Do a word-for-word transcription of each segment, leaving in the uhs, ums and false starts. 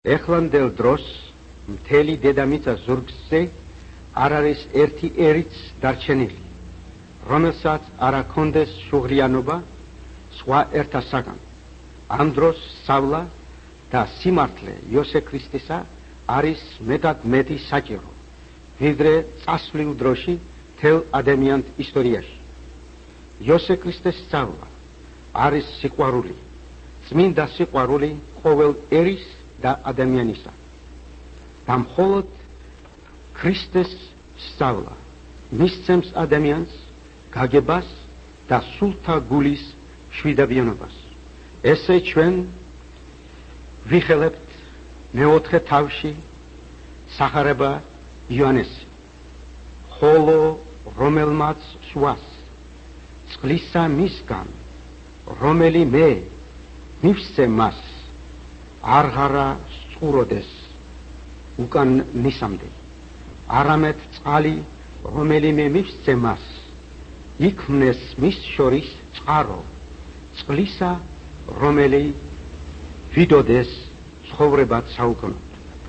ეხლანდელ დროს მთელი დედამიწა ზურგზე არ არის ერთი ერიც დარჩენილი, რომელსაც არ აქონდეს შუღლიანობა სხვა ერთასაგან. ამ დროს სწავლა და სიმართლე იოსე ქრისტესა არის მეტად მეტი საჭირო, ვიდრე წასვლილ დროში მთელ ადამიანთ ისტორიაში. იოსე ქრისტეს სწავლა არის სიყვარული, წმინდა სიყვარული ყოველ ერის და ადამიანისა. და მხოლოდ ქრისტეს სწავლა მისცემს ადამიანს გაგებას და სულთა გულის მშვიდობიანობას. ესე ჩვენ ვიხელებთ მეოთხე თავში სახარება იონესი, ხოლო რომელმაც სვას წყლისა მისგან, რომელიმე მივსცე მას, არღარა სწუროდეს უკან ნისამდე, არამედ წყალი რომელიმე მივსცე მას, იქმნეს მის შორის წყარო წყლისა, რომელი ვიდოდეს ცხოვრებად საუკუნოდ.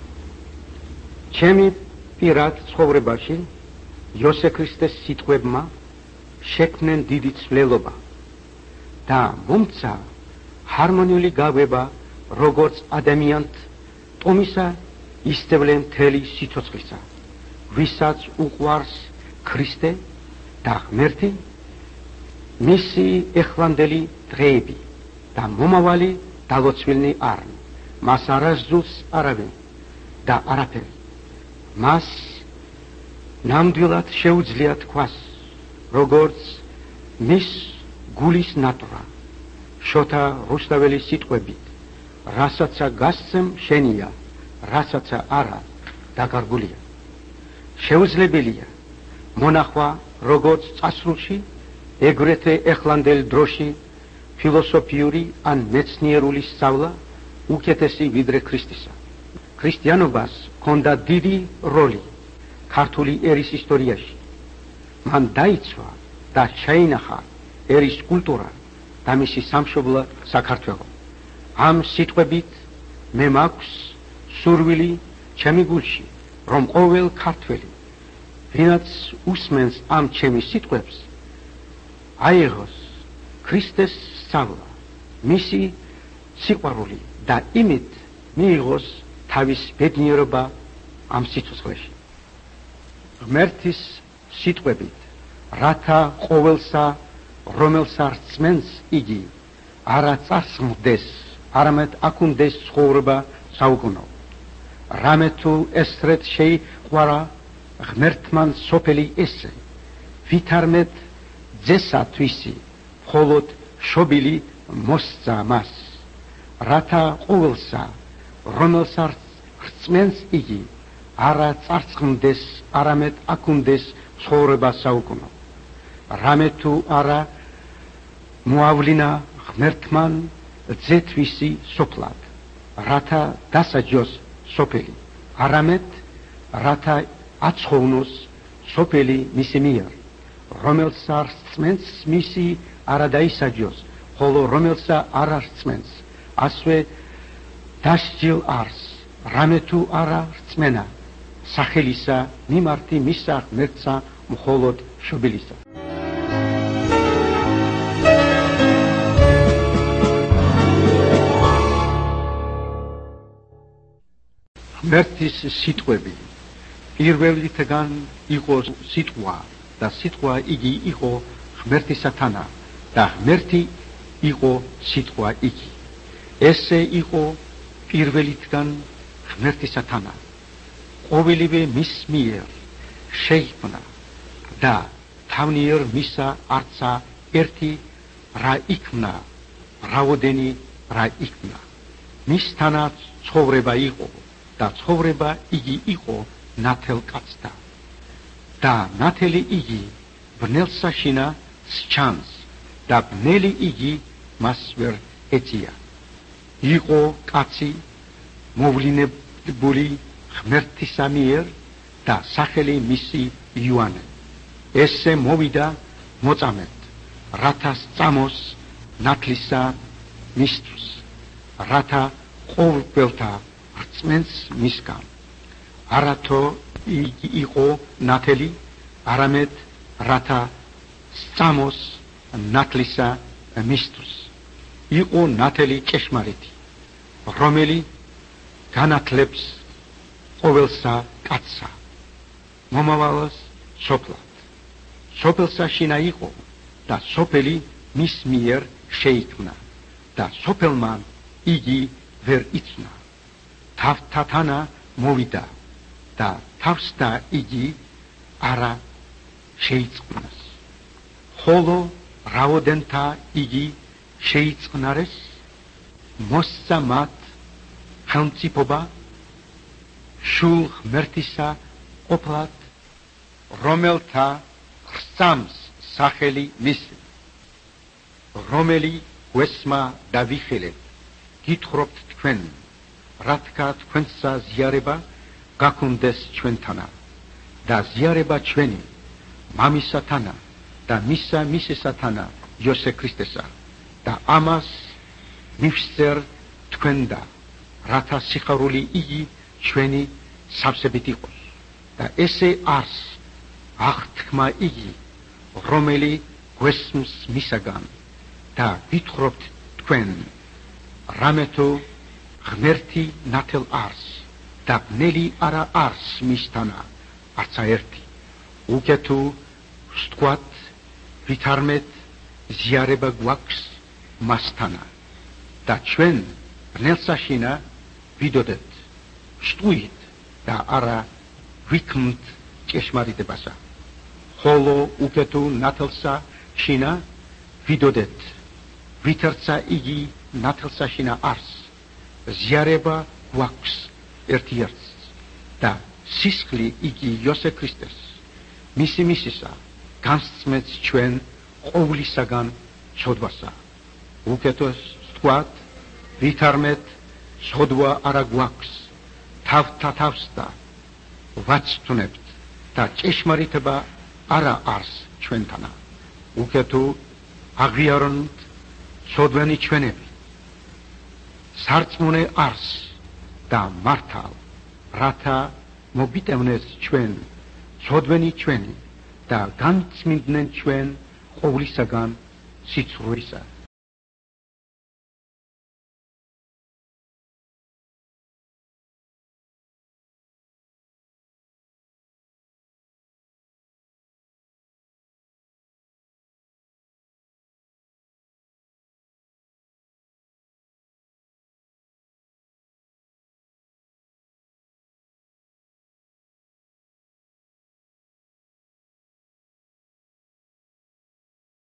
ჩემი პირად ცხოვრებაში იოსე ქრისტეს სიტყვებმა შექმნენ დიდი ცვლილობა და მომცა ჰარმონიული გაგვება როგორც ადამიანთ ტომისა ისწავლენ მთელი სიცოცხლისა, ვისაც უყვარს ქრისტე და ღმერთი, მისი ეხლანდელი დღეები და მომავალი დალოცვილნი არნ, მას არასძულს არავინ და არაფერი. მას ნამდვილად შეუძლია თქვას, როგორც მის გულის ნატვრა, შოთა რუსთაველის სიტყვებით, რასაცა გასცემ შენია, რასაცა არა დაკარგულია. შეუძლებელია მონახვა როგორც წასრულში, ეგრეთე ეხლანდელ დროში ფილოსოფიური ან მეცნიერული სწავლა უკეთესი ვიდრე ქრისტისა. ქრისტიანობას ჰქონდა დიდი როლი ქართული ერის ისტორიაში. მან დაიცვა და შეინახა ერის კულტურა და მისი სამშობლო საქართველო. ამ სიტყვებით მე მაქვს სურვილი ჩემი გულში, რომ ყოველ ქართველი, ვინაც უსმენს ამ ჩემი სიტყვებს, აიღოს ქრისტეს სწავლა, მისი სიყვარული და იმით მიიღოს თავის ბედნიერება ამ სიცოცხლეში. ღმერთის სიტყვებით, რათა ყოველსა, რომელსა რწმენს იგი, არა წასმდეს, არამედ აქუნდეს ცხოვრება საუკუნო. რამე თუ ესრეთ შეიყვარა ღმერთმან სოფელი ესე, ვითარმეთ ძესა თვისი, მხოლოდ შობილი მოსცა მას, რათა ყოველსა, რომელსა რწმენს იგი, არა წარწმდეს, არამედ აქუნდეს ცხოვრება საუკუნო. რამე თუ არა მოავლინა ღმერთმან ძეთვისი სოფლად, რათა დასაჯოს სოფელი, არამედ რათა აცხოვნოს სოფელი მისი მიერ, რომელსა რწმენს მისი არა დაისაჯოს, ხოლო რომელსა არ რწმენს, ასვე დასჯილ არს. რამე თუ არა რწმენა სახელისა მიმართი მისა ღმერთსა მხოლოდ შობილისა. ღმერთის სიტყვები პირველითგან იყო სიტყვა და სიტყვა იგი იყო ღმერთისათანა და ღმერთი იყო სიტყვა იგი. ესე იყო პირველითგან ღმერთისათანა, ყოველივე მის მიერ შეიქმნა და თავნიერ მისა არცა ერთი რა იქმნა, რაოდენი რა იქმნა. მისთანაც ცხოვრება იყო და ცხოვრება იგი იყო ნათელკაცთა და ნათელი იგი ბნელსაშინა სჩანს და ბნელი იგი მას ვერ ეწია. იყო კაცი მოვლინებული ღმერთისა მიერ და სახელი მისი იოანე. ესე მოვიდა მოწამედ, რათა სწამოს ნათლისა მისთვის, რათა ყოველთა რწმენს მისგან. არათო იგი იყო ნათელი, არამედ რათა სწამოს ნათლისა მისთვის. იყო ნათელი ჭეშმარიტი, რომელი განათლებს ყოველსა კაცსა, მომავალს სოფლად. სოფელსა შინა იყო და სოფელი მის მიერ შეიქმნა და სოფელმა იგი ვერ იცნა. თავთათანა მოვიდა და თავს და იგი არა შეიწყნას. ხოლო რაოდენთა იგი შეიწყნარეს, მოსცა მათ ხელმწიფობა შულ ღმერთისა ყოფლად, რომელთა ხსამს სახელი მისი, რომელი გვესმა დავიხილეთ, გითხრობთ თქვენ, რათქა თქვენსა ზიარება გაქონდეს ჩვენთანა და ზიარება ჩვენი მამისათანა და მისა მისისათანა იოსე ქრისტესა და ამას მივსწერ თქვენ და რათა სიხარული იგი ჩვენი სავსებით იყოს და ესე არს აღთქმა იგი, რომელი გვესმს მისაგან და გითხრობთ თქვენ, რამეთო ღმერთი ნათელ არს და ბნელი არა არს მისთანა, არცა ერთი. უკეთუ ვსთქვათ, ვითარმეთ ზიარება გვაქვს მასთანა და ჩვენ ბნელსაშინა ვიდოდეთ, ვსტუით და არა ვიქმთ ჭეშმარიტებასა. ხოლო უკეთუ ნათელსა შინა ვიდოდეთ, ვითარცა იგი ნათელსა შინა არს, ზიარება გვაქვს ერთი ერთს და სისხლი იგი იოსე ქრისტეს მისი მისისა განსწმեց ჩვენ ყოვლისაგან ცოდვასა. უკეთოს ვთქვათ, ვითარმეთ ცოდვა არა გვაქვს, თავთა თავს და ვაცნებთ და ჭეშმარიტება არა არს ჩვენთანა. უკეთო აღიაროთ ცოდვენი ჩვენები, სარწმუნე არს და მართალ, რათა მოგიტევნეს ჩვენ ცოდვენი ჩვენი და განწმინდნენ ჩვენ ყოვლისაგან სიცრუისა.